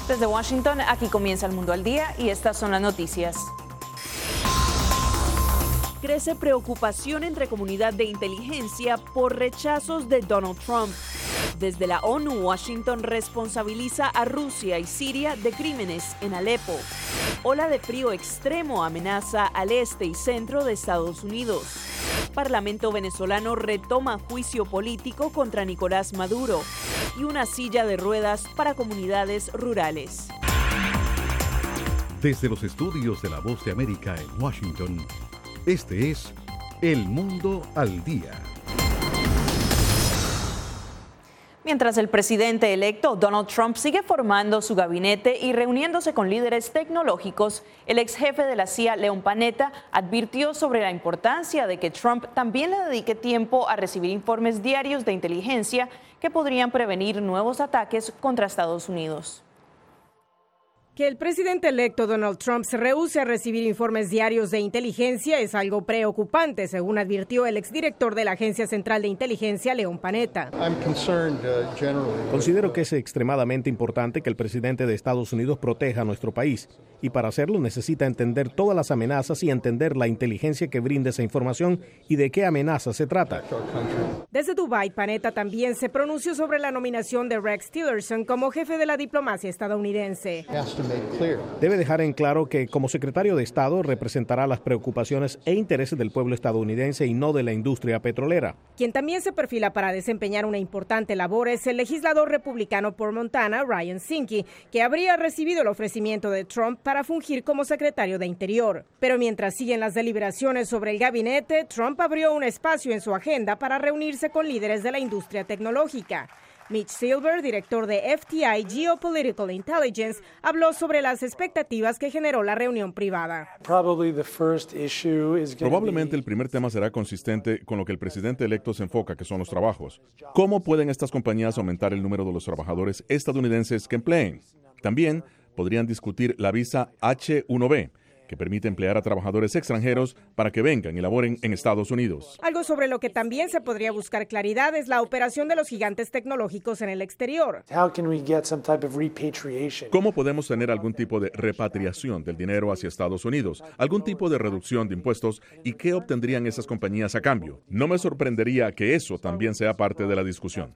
Desde Washington, aquí comienza El Mundo al Día y estas son las noticias. Crece preocupación entre comunidad de inteligencia por rechazos de Donald Trump. Desde la ONU, Washington responsabiliza a Rusia y Siria de crímenes en Alepo. Ola de frío extremo amenaza al este y centro de Estados Unidos. Parlamento venezolano retoma juicio político contra Nicolás Maduro. Y una silla de ruedas para comunidades rurales. Desde los estudios de La Voz de América en Washington, este es El Mundo al Día. Mientras el presidente electo Donald Trump sigue formando su gabinete y reuniéndose con líderes tecnológicos, el ex jefe de la CIA, Leon Panetta, advirtió sobre la importancia de que Trump también le dedique tiempo a recibir informes diarios de inteligencia que podrían prevenir nuevos ataques contra Estados Unidos. Que el presidente electo Donald Trump se rehúse a recibir informes diarios de inteligencia es algo preocupante, según advirtió el exdirector de la Agencia Central de Inteligencia, Leon Panetta. Considero que es extremadamente importante que el presidente de Estados Unidos proteja a nuestro país, y para hacerlo necesita entender todas las amenazas y entender la inteligencia que brinda esa información y de qué amenazas se trata. Desde Dubái, Panetta también se pronunció sobre la nominación de Rex Tillerson como jefe de la diplomacia estadounidense. Debe dejar en claro que como secretario de Estado representará las preocupaciones e intereses del pueblo estadounidense y no de la industria petrolera. Quien también se perfila para desempeñar una importante labor es el legislador republicano por Montana, Ryan Zinke, que habría recibido el ofrecimiento de Trump para fungir como secretario de Interior. Pero mientras siguen las deliberaciones sobre el gabinete, Trump abrió un espacio en su agenda para reunirse con líderes de la industria tecnológica. Mitch Silver, director de FTI Geopolitical Intelligence, habló sobre las expectativas que generó la reunión privada. Probablemente el primer tema será consistente con lo que el presidente electo se enfoca, que son los trabajos. ¿Cómo pueden estas compañías aumentar el número de los trabajadores estadounidenses que empleen? También podrían discutir la visa H-1B, que permite emplear a trabajadores extranjeros para que vengan y laboren en Estados Unidos. Algo sobre lo que también se podría buscar claridad es la operación de los gigantes tecnológicos en el exterior. ¿Cómo podemos tener algún tipo de repatriación del dinero hacia Estados Unidos? ¿Algún tipo de reducción de impuestos? ¿Y qué obtendrían esas compañías a cambio? No me sorprendería que eso también sea parte de la discusión.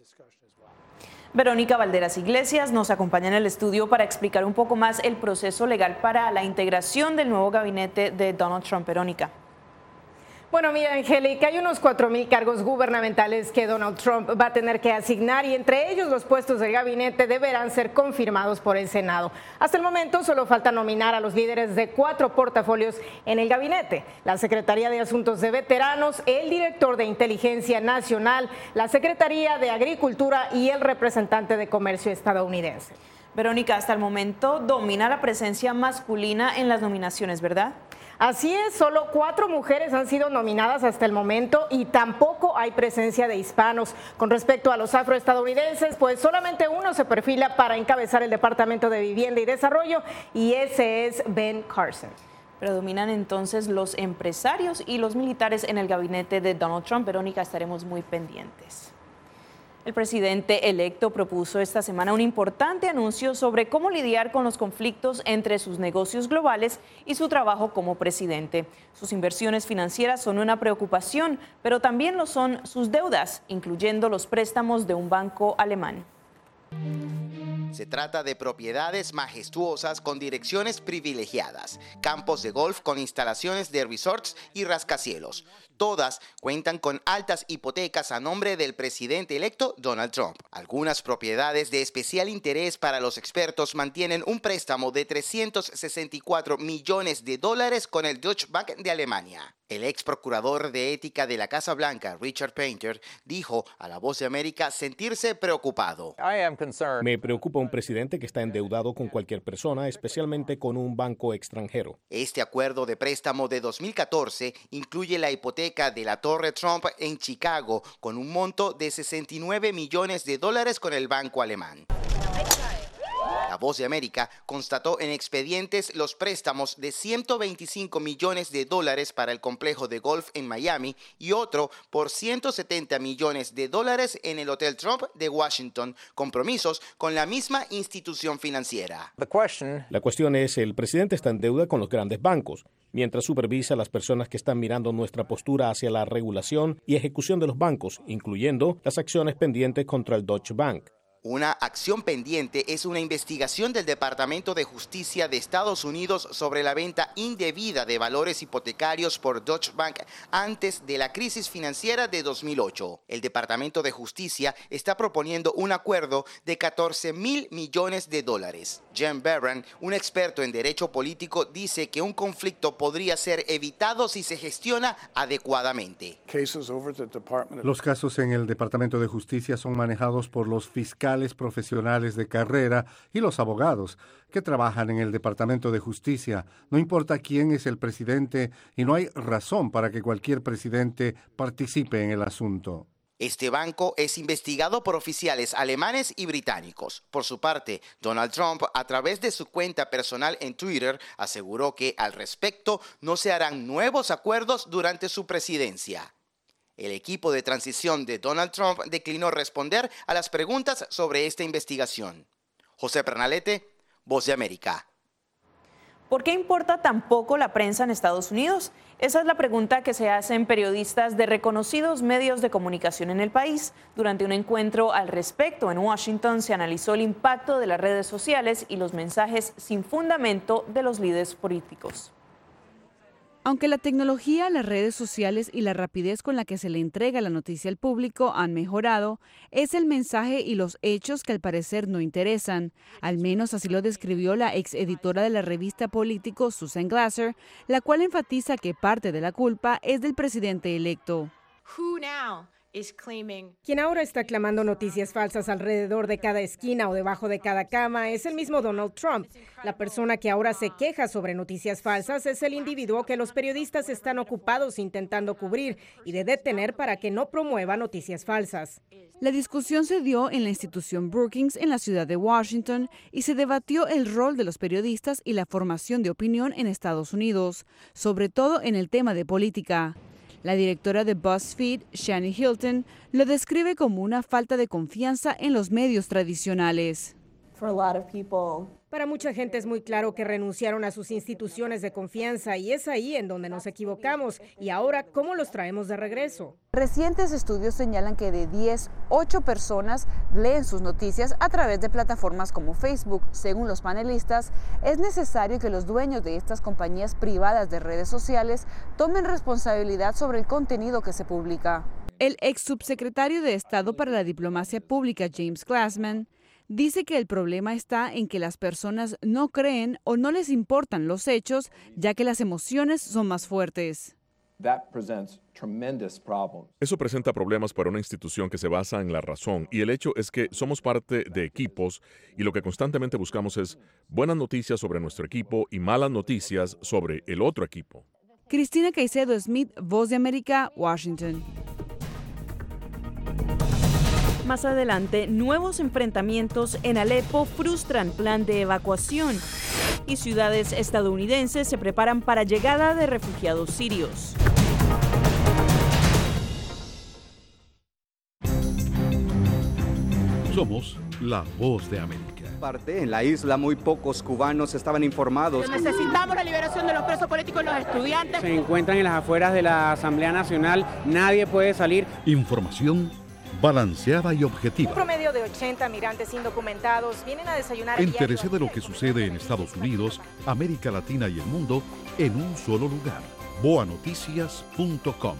Verónica Valderas Iglesias nos acompaña en el estudio para explicar un poco más el proceso legal para la integración del nuevo gabinete de Donald Trump. Verónica. Bueno, mira, Angélica, hay unos 4,000 cargos gubernamentales que Donald Trump va a tener que asignar y entre ellos los puestos del gabinete deberán ser confirmados por el Senado. Hasta el momento solo falta nominar a los líderes de 4 portafolios en el gabinete: la Secretaría de Asuntos de Veteranos, el director de Inteligencia Nacional, la Secretaría de Agricultura y el representante de Comercio estadounidense. Verónica, hasta el momento domina la presencia masculina en las nominaciones, ¿verdad? Así es, solo 4 mujeres han sido nominadas hasta el momento y tampoco hay presencia de hispanos. Con respecto a los afroestadounidenses, pues solamente uno se perfila para encabezar el Departamento de Vivienda y Desarrollo y ese es Ben Carson. Predominan entonces los empresarios y los militares en el gabinete de Donald Trump. Verónica, estaremos muy pendientes. El presidente electo propuso esta semana un importante anuncio sobre cómo lidiar con los conflictos entre sus negocios globales y su trabajo como presidente. Sus inversiones financieras son una preocupación, pero también lo son sus deudas, incluyendo los préstamos de un banco alemán. Se trata de propiedades majestuosas con direcciones privilegiadas, campos de golf con instalaciones de resorts y rascacielos. Todas cuentan con altas hipotecas a nombre del presidente electo Donald Trump. Algunas propiedades de especial interés para los expertos mantienen un préstamo de $364 millones con el Deutsche Bank de Alemania. El ex procurador de ética de la Casa Blanca, Richard Painter, dijo a La Voz de América sentirse preocupado. Me preocupa un presidente que está endeudado con cualquier persona, especialmente con un banco extranjero. Este acuerdo de préstamo de 2014 incluye la hipoteca de la Torre Trump en Chicago con un monto de $69 millones con el banco alemán. La Voz de América constató en expedientes los préstamos de $125 millones para el complejo de golf en Miami y otro por $170 millones en el Hotel Trump de Washington, compromisos con la misma institución financiera. La cuestión es, el presidente está en deuda con los grandes bancos, mientras supervisa a las personas que están mirando nuestra postura hacia la regulación y ejecución de los bancos, incluyendo las acciones pendientes contra el Deutsche Bank. Una acción pendiente es una investigación del Departamento de Justicia de Estados Unidos sobre la venta indebida de valores hipotecarios por Deutsche Bank antes de la crisis financiera de 2008. El Departamento de Justicia está proponiendo un acuerdo de $14,000 millones. Jen Barron, un experto en derecho político, dice que un conflicto podría ser evitado si se gestiona adecuadamente. Los casos en el Departamento de Justicia son manejados por los fiscales profesionales de carrera y los abogados que trabajan en el Departamento de Justicia. No importa quién es el presidente y no hay razón para que cualquier presidente participe en el asunto. Este banco es investigado por oficiales alemanes y británicos. Por su parte, Donald Trump, a través de su cuenta personal en Twitter, aseguró que al respecto no se harán nuevos acuerdos durante su presidencia. El equipo de transición de Donald Trump declinó responder a las preguntas sobre esta investigación. José Pernalete, Voz de América. ¿Por qué importa tan poco la prensa en Estados Unidos? Esa es la pregunta que se hacen periodistas de reconocidos medios de comunicación en el país. Durante un encuentro al respecto en Washington se analizó el impacto de las redes sociales y los mensajes sin fundamento de los líderes políticos. Aunque la tecnología, las redes sociales y la rapidez con la que se le entrega la noticia al público han mejorado, es el mensaje y los hechos que al parecer no interesan. Al menos así lo describió la ex editora de la revista Político, Susan Glasser, la cual enfatiza que parte de la culpa es del presidente electo. Quien ahora está clamando noticias falsas alrededor de cada esquina o debajo de cada cama es el mismo Donald Trump. La persona que ahora se queja sobre noticias falsas es el individuo que los periodistas están ocupados intentando cubrir y de detener para que no promueva noticias falsas. La discusión se dio en la institución Brookings en la ciudad de Washington y se debatió el rol de los periodistas y la formación de opinión en Estados Unidos, sobre todo en el tema de política. La directora de BuzzFeed, Shani Hilton, lo describe como una falta de confianza en los medios tradicionales. Para mucha gente es muy claro que renunciaron a sus instituciones de confianza y es ahí en donde nos equivocamos. Y ahora, ¿cómo los traemos de regreso? Recientes estudios señalan que de 10, 8 personas leen sus noticias a través de plataformas como Facebook. Según los panelistas, es necesario que los dueños de estas compañías privadas de redes sociales tomen responsabilidad sobre el contenido que se publica. El ex subsecretario de Estado para la Diplomacia Pública, James Glassman, dice que el problema está en que las personas no creen o no les importan los hechos, ya que las emociones son más fuertes. Eso presenta problemas para una institución que se basa en la razón, y el hecho es que somos parte de equipos y lo que constantemente buscamos es buenas noticias sobre nuestro equipo y malas noticias sobre el otro equipo. Cristina Caicedo Smith, Voz de América, Washington. Más adelante, nuevos enfrentamientos en Alepo frustran plan de evacuación y ciudades estadounidenses se preparan para llegada de refugiados sirios. Somos la Voz de América. En la isla muy pocos cubanos estaban informados. Necesitamos la liberación de los presos políticos y los estudiantes. Se encuentran en las afueras de la Asamblea Nacional, nadie puede salir. Información balanceada y objetiva. Un promedio de 80 migrantes indocumentados vienen a desayunar. Entérese de lo que sucede en Estados Unidos, América Latina y el mundo en un solo lugar. boanoticias.com.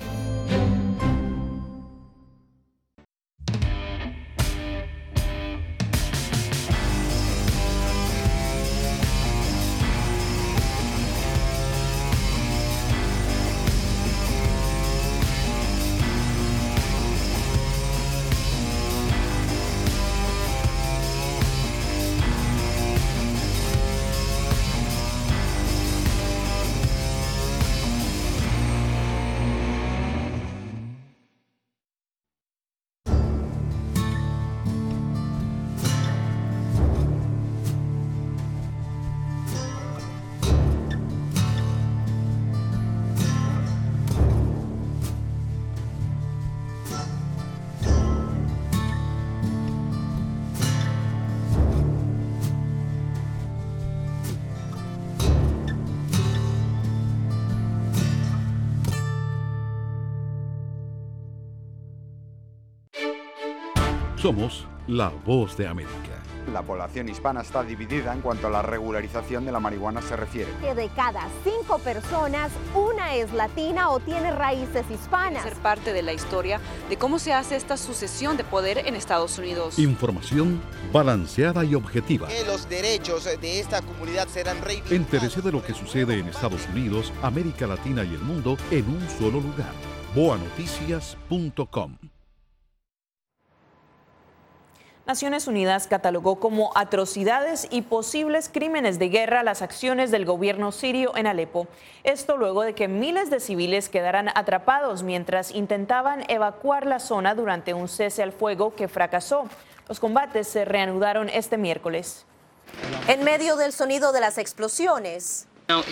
Somos la voz de América. La población hispana está dividida en cuanto a la regularización de la marihuana se refiere. Que de cada 5 personas, una es latina o tiene raíces hispanas. Ser parte de la historia de cómo se hace esta sucesión de poder en Estados Unidos. Información balanceada y objetiva. Que los derechos de esta comunidad serán reivindicados. Entérese de lo que sucede en Estados Unidos, América Latina y el mundo en un solo lugar. boanoticias.com. Naciones Unidas catalogó como atrocidades y posibles crímenes de guerra las acciones del gobierno sirio en Alepo. Esto luego de que miles de civiles quedaran atrapados mientras intentaban evacuar la zona durante un cese al fuego que fracasó. Los combates se reanudaron este miércoles. En medio del sonido de las explosiones.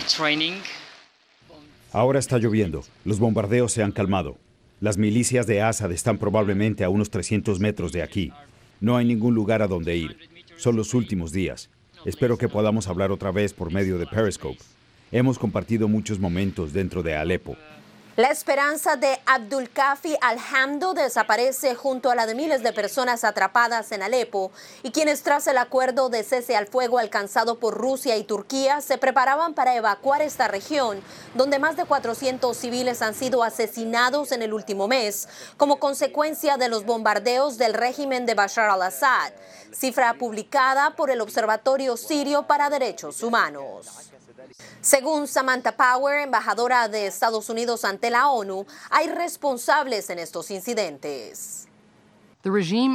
Ahora está lloviendo. Los bombardeos se han calmado. Las milicias de Assad están probablemente a unos 300 metros de aquí. No hay ningún lugar a donde ir. Son los últimos días. Espero que podamos hablar otra vez por medio de Periscope. Hemos compartido muchos momentos dentro de Alepo. La esperanza de Abdulkafi Al-Hamdo desaparece junto a la de miles de personas atrapadas en Alepo y quienes tras el acuerdo de cese al fuego alcanzado por Rusia y Turquía se preparaban para evacuar esta región, donde más de 400 civiles han sido asesinados en el último mes como consecuencia de los bombardeos del régimen de Bashar al-Assad, cifra publicada por el Observatorio Sirio para Derechos Humanos. Según Samantha Power, embajadora de Estados Unidos ante la ONU, hay responsables en estos incidentes. El régimen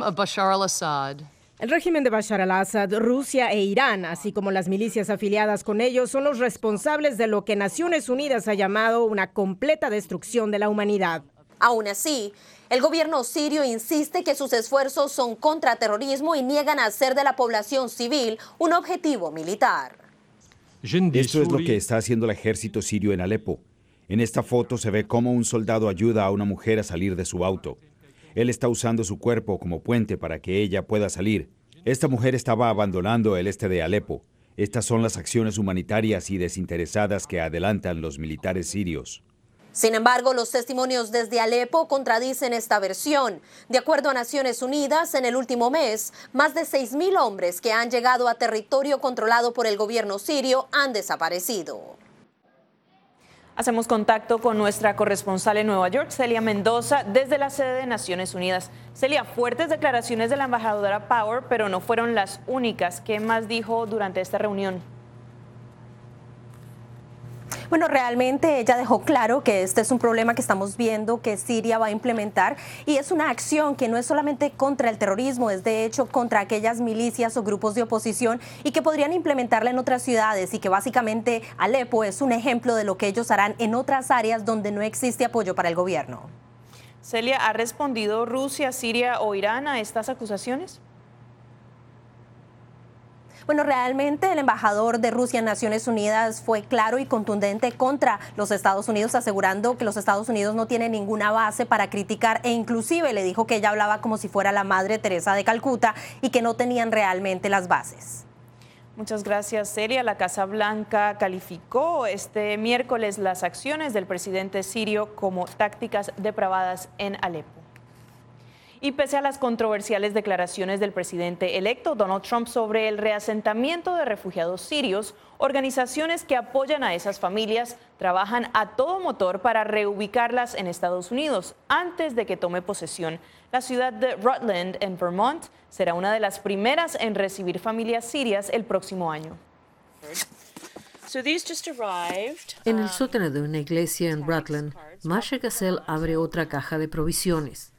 de Bashar al-Assad, Rusia e Irán, así como las milicias afiliadas con ellos, son los responsables de lo que Naciones Unidas ha llamado una completa destrucción de la humanidad. Aún así, el gobierno sirio insiste que sus esfuerzos son contra terrorismo y niegan hacer de la población civil un objetivo militar. Esto es lo que está haciendo el ejército sirio en Alepo. En esta foto se ve cómo un soldado ayuda a una mujer a salir de su auto. Él está usando su cuerpo como puente para que ella pueda salir. Esta mujer estaba abandonando el este de Alepo. Estas son las acciones humanitarias y desinteresadas que adelantan los militares sirios. Sin embargo, los testimonios desde Alepo contradicen esta versión. De acuerdo a Naciones Unidas, en el último mes, más de 6.000 hombres que han llegado a territorio controlado por el gobierno sirio han desaparecido. Hacemos contacto con nuestra corresponsal en Nueva York, Celia Mendoza, desde la sede de Naciones Unidas. Celia, fuertes declaraciones de la embajadora Power, pero no fueron las únicas. ¿Qué más dijo durante esta reunión? Bueno, realmente ella dejó claro que este es un problema que estamos viendo que Siria va a implementar y es una acción que no es solamente contra el terrorismo, es de hecho contra aquellas milicias o grupos de oposición y que podrían implementarla en otras ciudades y que básicamente Alepo es un ejemplo de lo que ellos harán en otras áreas donde no existe apoyo para el gobierno. Celia, ¿ha respondido Rusia, Siria o Irán a estas acusaciones? Bueno, realmente el embajador de Rusia en Naciones Unidas fue claro y contundente contra los Estados Unidos, asegurando que los Estados Unidos no tienen ninguna base para criticar e inclusive le dijo que ella hablaba como si fuera la Madre Teresa de Calcuta y que no tenían realmente las bases. Muchas gracias, Celia. La Casa Blanca calificó este miércoles las acciones del presidente sirio como tácticas depravadas en Alepo. Y pese a las controversiales declaraciones del presidente electo Donald Trump sobre el reasentamiento de refugiados sirios, organizaciones que apoyan a esas familias trabajan a todo motor para reubicarlas en Estados Unidos antes de que tome posesión. La ciudad de Rutland, en Vermont, será una de las primeras en recibir familias sirias el próximo año. En el sótano de una iglesia en Rutland, Marsha Gazelle abre otra caja de provisiones.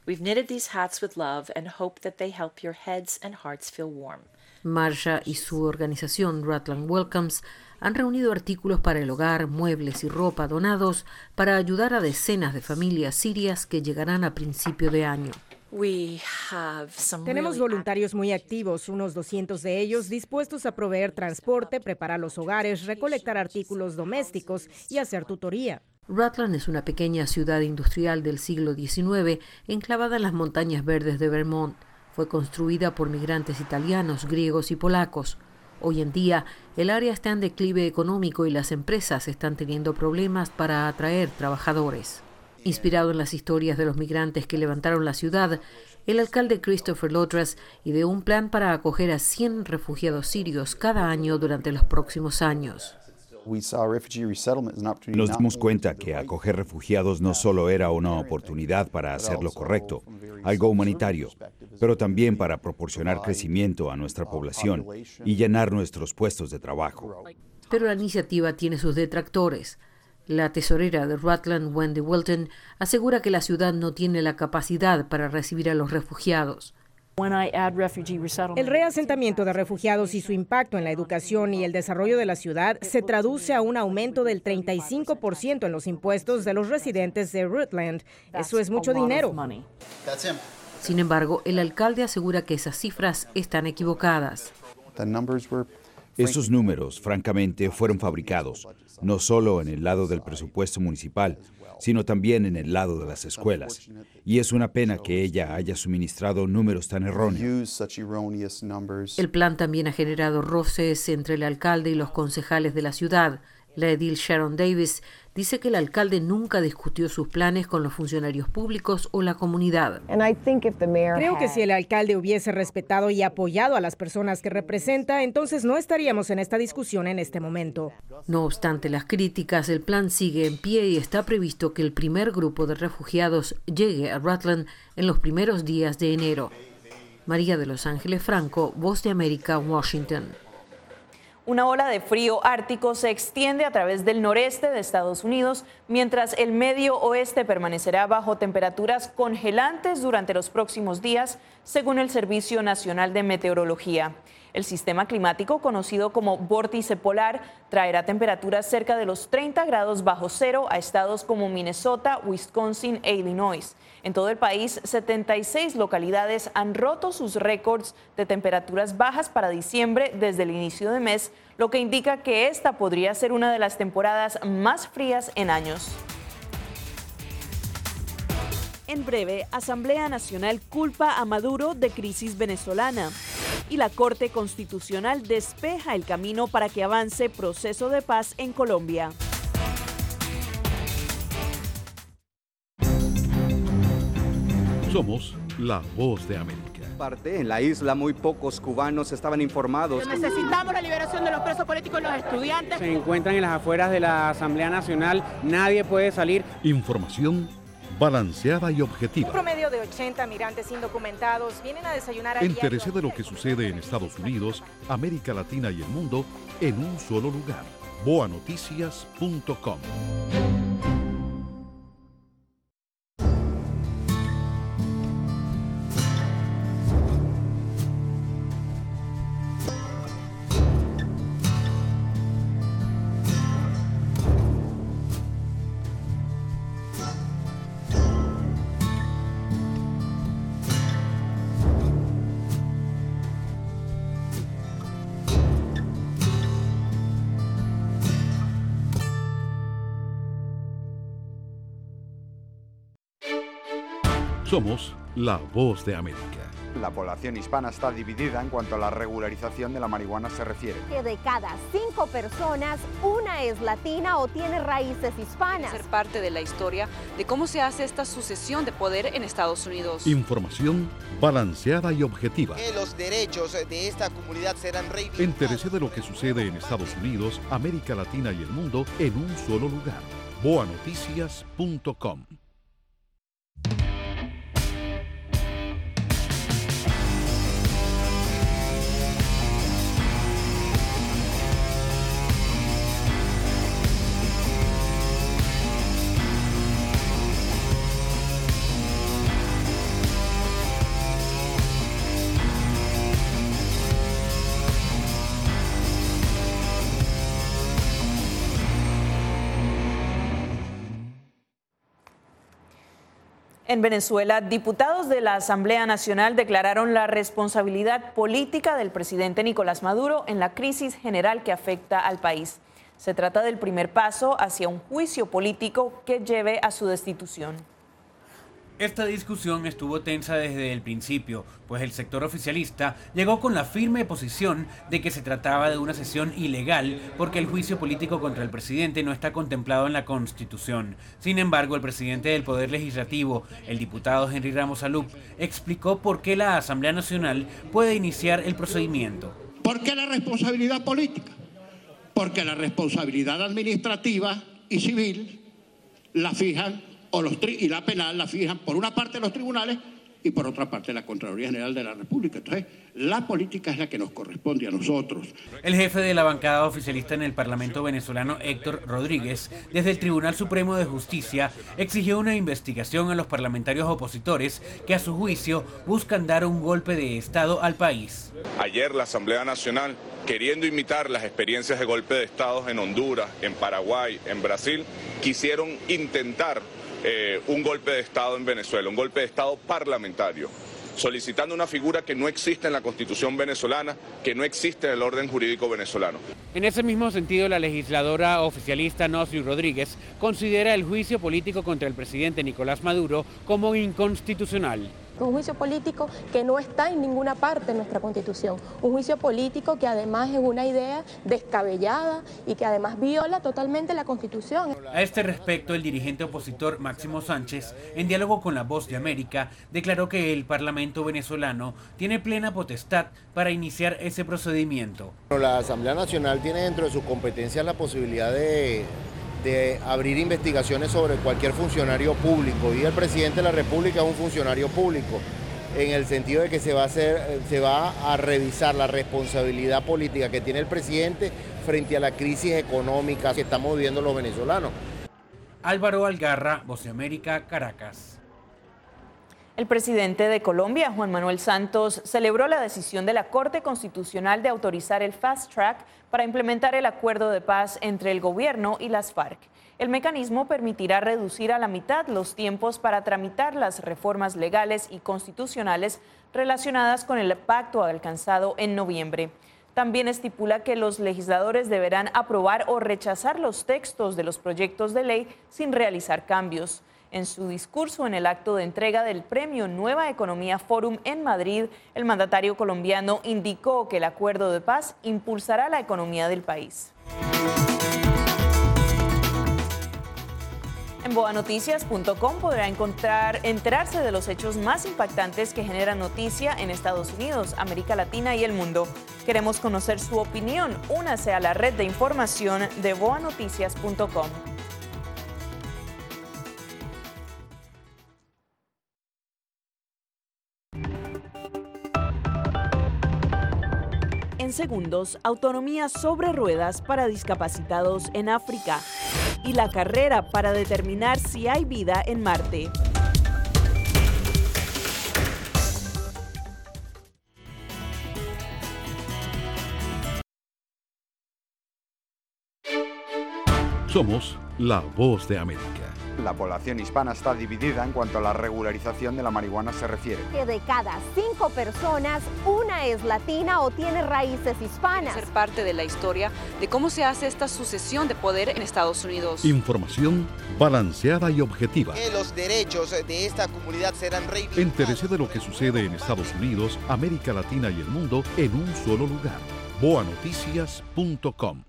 Marsha y su organización Rutland Welcomes han reunido artículos para el hogar, muebles y ropa donados para ayudar a decenas de familias sirias que llegarán a principio de año. Tenemos voluntarios muy activos, unos 200 de ellos dispuestos a proveer transporte, preparar los hogares, recolectar artículos domésticos y hacer tutoría. Rutland es una pequeña ciudad industrial del siglo XIX enclavada en las montañas verdes de Vermont. Fue construida por migrantes italianos, griegos y polacos. Hoy en día, el área está en declive económico y las empresas están teniendo problemas para atraer trabajadores. Inspirado en las historias de los migrantes que levantaron la ciudad, el alcalde Christopher Lodras ideó un plan para acoger a 100 refugiados sirios cada año durante los próximos años. Nos dimos cuenta que acoger refugiados no solo era una oportunidad para hacer lo correcto, algo humanitario, pero también para proporcionar crecimiento a nuestra población y llenar nuestros puestos de trabajo. Pero la iniciativa tiene sus detractores. La tesorera de Rutland, Wendy Wilton, asegura que la ciudad no tiene la capacidad para recibir a los refugiados. El reasentamiento de refugiados y su impacto en la educación y el desarrollo de la ciudad se traduce a un aumento del 35% en los impuestos de los residentes de Rutland. Eso es mucho dinero. Sin embargo, el alcalde asegura que esas cifras están equivocadas. Esos números, francamente, fueron fabricados, no solo en el lado del presupuesto municipal, sino también en el lado de las escuelas. Y es una pena que ella haya suministrado números tan erróneos. El plan también ha generado roces entre el alcalde y los concejales de la ciudad. La edil Sharon Davis dice que el alcalde nunca discutió sus planes con los funcionarios públicos o la comunidad. Creo que si el alcalde hubiese respetado y apoyado a las personas que representa, entonces no estaríamos en esta discusión en este momento. No obstante las críticas, el plan sigue en pie y está previsto que el primer grupo de refugiados llegue a Rutland en los primeros días de enero. María de Los Ángeles Franco, Voz de América, Washington. Una ola de frío ártico se extiende a través del noreste de Estados Unidos, mientras el medio oeste permanecerá bajo temperaturas congelantes durante los próximos días, según el Servicio Nacional de Meteorología. El sistema climático, conocido como vórtice polar, traerá temperaturas cerca de los 30 grados bajo cero a estados como Minnesota, Wisconsin e Illinois. En todo el país, 76 localidades han roto sus récords de temperaturas bajas para diciembre desde el inicio de mes, lo que indica que esta podría ser una de las temporadas más frías en años. En breve, Asamblea Nacional culpa a Maduro de crisis venezolana y la Corte Constitucional despeja el camino para que avance proceso de paz en Colombia. Somos la Voz de América. En la isla muy pocos cubanos estaban informados. Necesitamos la liberación de los presos políticos y los estudiantes. Se encuentran en las afueras de la Asamblea Nacional, nadie puede salir. Información balanceada y objetiva. Un promedio de 80 migrantes indocumentados vienen a desayunar a Entérese de lo que sucede en Estados Unidos, América Latina y el mundo en un solo lugar. boanoticias.com. Somos la Voz de América. La población hispana está dividida en cuanto a la regularización de la marihuana se refiere. Que de cada 5 personas, una es latina o tiene raíces hispanas. Ser parte de la historia de cómo se hace esta sucesión de poder en Estados Unidos. Información balanceada y objetiva. Que los derechos de esta comunidad serán reivindicados. Entérese de lo que sucede en Estados Unidos, América Latina y el mundo en un solo lugar. boanoticias.com. En Venezuela, diputados de la Asamblea Nacional declararon la responsabilidad política del presidente Nicolás Maduro en la crisis general que afecta al país. Se trata del primer paso hacia un juicio político que lleve a su destitución. Esta discusión estuvo tensa desde el principio, pues el sector oficialista llegó con la firme posición de que se trataba de una sesión ilegal porque el juicio político contra el presidente no está contemplado en la Constitución. Sin embargo, el presidente del Poder Legislativo, el diputado Henry Ramos Alup, explicó por qué la Asamblea Nacional puede iniciar el procedimiento. ¿Por qué la responsabilidad política? Porque la responsabilidad administrativa y civil la fijan y la penal la fijan por una parte los tribunales y por otra parte la Contraloría General de la República. Entonces, la política es la que nos corresponde a nosotros. El jefe de la bancada oficialista en el Parlamento venezolano, Héctor Rodríguez, desde el Tribunal Supremo de Justicia, exigió una investigación a los parlamentarios opositores que a su juicio buscan dar un golpe de Estado al país. Ayer la Asamblea Nacional, queriendo imitar las experiencias de golpe de Estado en Honduras, en Paraguay, en Brasil, quisieron intentar un golpe de Estado en Venezuela, un golpe de Estado parlamentario, solicitando una figura que no existe en la Constitución venezolana, que no existe en el orden jurídico venezolano. En ese mismo sentido, la legisladora oficialista Nosri Rodríguez considera el juicio político contra el presidente Nicolás Maduro como inconstitucional. Un juicio político que no está en ninguna parte de nuestra Constitución, un juicio político que además es una idea descabellada y que además viola totalmente la Constitución. A este respecto, el dirigente opositor Máximo Sánchez, en diálogo con La Voz de América, declaró que el Parlamento venezolano tiene plena potestad para iniciar ese procedimiento. La Asamblea Nacional tiene dentro de sus competencias la posibilidad de abrir investigaciones sobre cualquier funcionario público, y el presidente de la República es un funcionario público, en el sentido de que se va a revisar la responsabilidad política que tiene el presidente frente a la crisis económica que estamos viviendo los venezolanos. Álvaro Algarra, Voz de América, Caracas. El presidente de Colombia, Juan Manuel Santos, celebró la decisión de la Corte Constitucional de autorizar el Fast Track para implementar el acuerdo de paz entre el gobierno y las FARC. El mecanismo permitirá reducir a la mitad los tiempos para tramitar las reformas legales y constitucionales relacionadas con el pacto alcanzado en noviembre. También estipula que los legisladores deberán aprobar o rechazar los textos de los proyectos de ley sin realizar cambios. En su discurso en el acto de entrega del premio Nueva Economía Forum en Madrid, el mandatario colombiano indicó que el acuerdo de paz impulsará la economía del país. En boanoticias.com podrá enterarse de los hechos más impactantes que generan noticia en Estados Unidos, América Latina y el mundo. Queremos conocer su opinión. Únase a la red de información de boanoticias.com. En segundos, autonomía sobre ruedas para discapacitados en África y la carrera para determinar si hay vida en Marte. Somos la Voz de América. La población hispana está dividida en cuanto a la regularización de la marihuana se refiere. Que de cada 5 personas, una es latina o tiene raíces hispanas. Ser parte de la historia de cómo se hace esta sucesión de poder en Estados Unidos. Información balanceada y objetiva. Que los derechos de esta comunidad serán reivindicados. Entérese de lo que sucede en Estados Unidos, América Latina y el mundo en un solo lugar. boanoticias.com.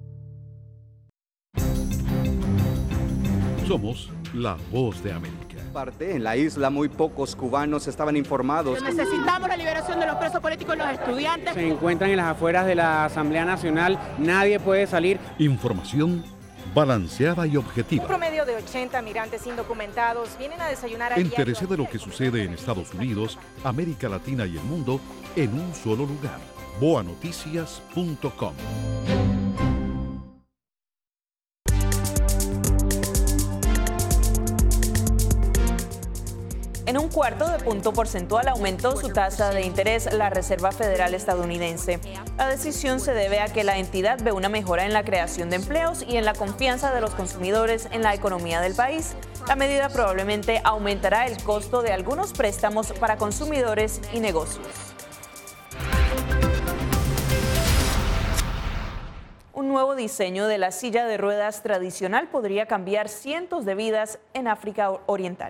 Somos la Voz de América. parte, en la isla muy pocos cubanos estaban informados. Necesitamos la liberación de los presos políticos y los estudiantes. Se encuentran en las afueras de la Asamblea Nacional, nadie puede salir. Información balanceada y objetiva. Un promedio de 80 migrantes indocumentados vienen a desayunar a diario. Entérese de lo que sucede en Estados Unidos, América Latina y el mundo en un solo lugar. boanoticias.com. En un cuarto de punto porcentual aumentó su tasa de interés la Reserva Federal estadounidense. La decisión se debe a que la entidad ve una mejora en la creación de empleos y en la confianza de los consumidores en la economía del país. La medida probablemente aumentará el costo de algunos préstamos para consumidores y negocios. Un nuevo diseño de la silla de ruedas tradicional podría cambiar cientos de vidas en África Oriental.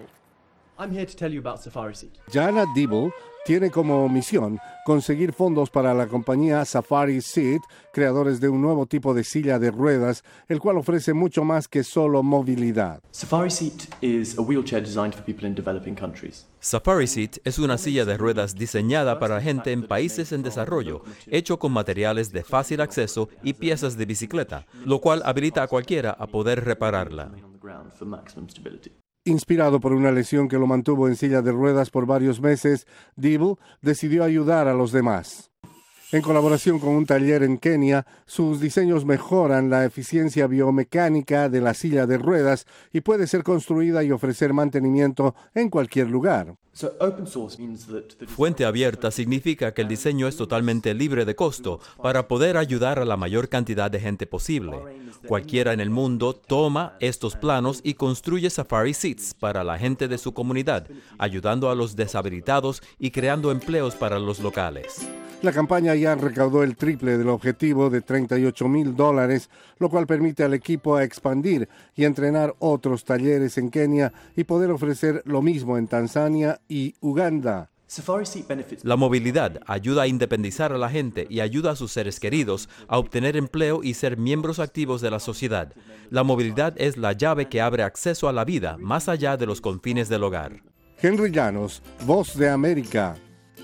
Jana Dibble tiene como misión conseguir fondos para la compañía Safari Seat, creadores de un nuevo tipo de silla de ruedas, el cual ofrece mucho más que solo movilidad. Safari Seat is a wheelchair designed for people in developing countries. Safari Seat es una silla de ruedas diseñada para gente en países en desarrollo, hecho con materiales de fácil acceso y piezas de bicicleta, lo cual habilita a cualquiera a poder repararla. Inspirado por una lesión que lo mantuvo en silla de ruedas por varios meses, Dibble decidió ayudar a los demás. En colaboración con un taller en Kenia, sus diseños mejoran la eficiencia biomecánica de la silla de ruedas y puede ser construida y ofrecer mantenimiento en cualquier lugar. Fuente abierta significa que el diseño es totalmente libre de costo para poder ayudar a la mayor cantidad de gente posible. Cualquiera en el mundo toma estos planos y construye Safari Seats para la gente de su comunidad, ayudando a los deshabilitados y creando empleos para los locales. La campaña ya recaudó el triple del objetivo de $38,000, lo cual permite al equipo a expandir y entrenar otros talleres en Kenia y poder ofrecer lo mismo en Tanzania y Uganda. La movilidad ayuda a independizar a la gente y ayuda a sus seres queridos a obtener empleo y ser miembros activos de la sociedad. La movilidad es la llave que abre acceso a la vida más allá de los confines del hogar. Henry Llanos, Voz de América.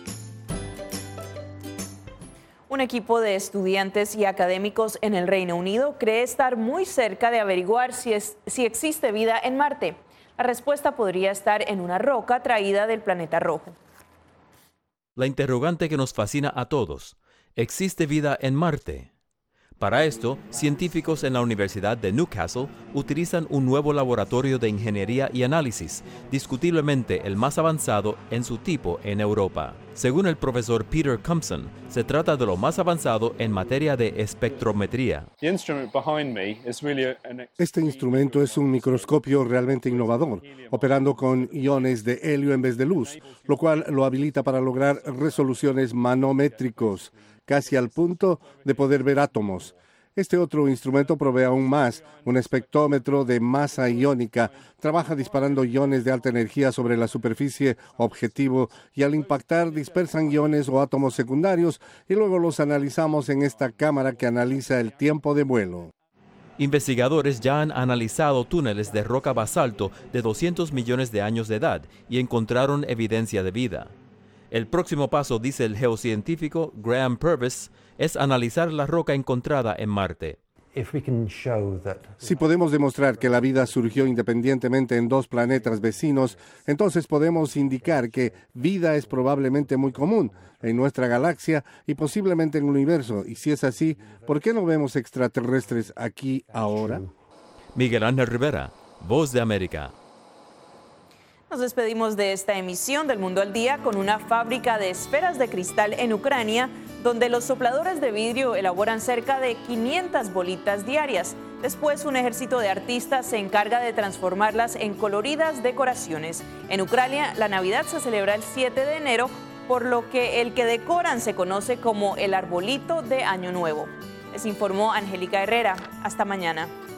Un equipo de estudiantes y académicos en el Reino Unido cree estar muy cerca de averiguar si existe vida en Marte. La respuesta podría estar en una roca traída del planeta rojo. La interrogante que nos fascina a todos: ¿existe vida en Marte? Para esto, científicos en la Universidad de Newcastle utilizan un nuevo laboratorio de ingeniería y análisis, discutiblemente el más avanzado en su tipo en Europa. Según el profesor Peter Compson, se trata de lo más avanzado en materia de espectrometría. Este instrumento es un microscopio realmente innovador, operando con iones de helio en vez de luz, lo cual lo habilita para lograr resoluciones manométricos, casi al punto de poder ver átomos. Este otro instrumento provee aún más, un espectrómetro de masa iónica. Trabaja disparando iones de alta energía sobre la superficie objetivo y al impactar dispersan iones o átomos secundarios y luego los analizamos en esta cámara que analiza el tiempo de vuelo. Investigadores ya han analizado túneles de roca basalto de 200 millones de años de edad y encontraron evidencia de vida. El próximo paso, dice el geocientífico Graham Purvis, es analizar la roca encontrada en Marte. Si podemos demostrar que la vida surgió independientemente en dos planetas vecinos, entonces podemos indicar que vida es probablemente muy común en nuestra galaxia y posiblemente en el universo. Y si es así, ¿por qué no vemos extraterrestres aquí ahora? Miguel Ángel Rivera, Voz de América. Nos despedimos de esta emisión del Mundo al Día con una fábrica de esferas de cristal en Ucrania, donde los sopladores de vidrio elaboran cerca de 500 bolitas diarias. Después, un ejército de artistas se encarga de transformarlas en coloridas decoraciones. En Ucrania, la Navidad se celebra el 7 de enero, por lo que el que decoran se conoce como el arbolito de Año Nuevo. Les informó Angélica Herrera. Hasta mañana.